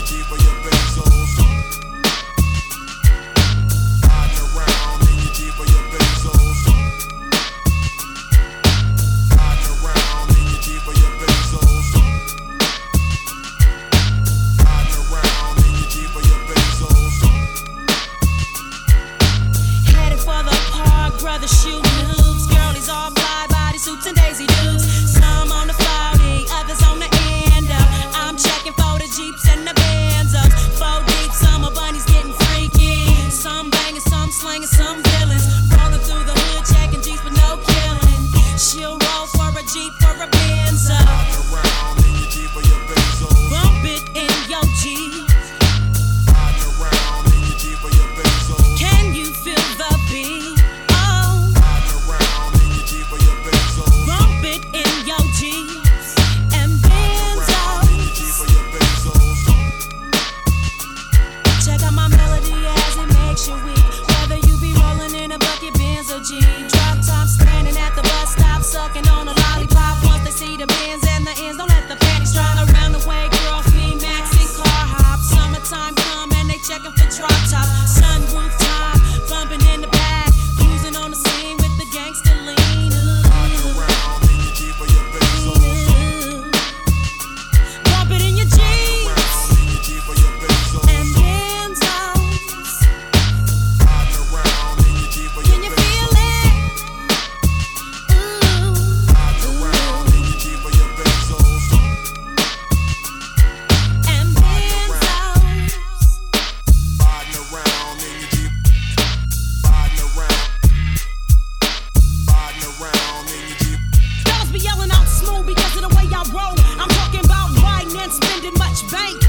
Jeep or your Bezos. Riding around in your Jeep or your Bezos. Riding around in your Jeep or your Bezos. Riding around in your Jeep or your Bezos. Headed for the park, brother shooting hoops. Girlies all fly, body suits and daisy dukes. Some on the floaty, others on the end up. I'm checking for the Jeeps and the Benzos. 4 deep, summer bunnies getting freaky. Some banging, some slanging, some villains. Rolling through the hood, checking Jeeps but no killing. She'll roll for a Jeep or a Benzo. Riding around in your Jeep or your Bezos. Bump it in your Jeep. Riding around in your Jeep or your Bezos. Can you feel the beat? Oh, Riding around in your Jeep or your Bezos. bump it in your Jeeps and Around in your Jeep Benzos. or your Bezos. Check out my melody as it makes you weak. Whether you be rolling in a bucket, Benz or Jeep. Drop top standing at the bus stop, sucking on a lollipop. Once they see the Benz and the ends, don't let the panties drop. Around the way, girl, feed Max and car hop. Summertime come and they checking for drop top. Sunroof top, bumping in the back. Cruising on the scene with the gangster lean. Riding around in your Jeep or your Bezos. Bump it in your Jeep Around in your Jeep or your Bezos. and Benzos. Riding around in your Jeep or Can your you Bezos. feel it? Ooh. Riding around in your Jeep or your Bezos. And Benzos. Riding around in your Jeep. Riding around. Riding around in your Jeep. Fellas be yelling out smooth because of the way I roll. I'm talking about riding and spending much bank.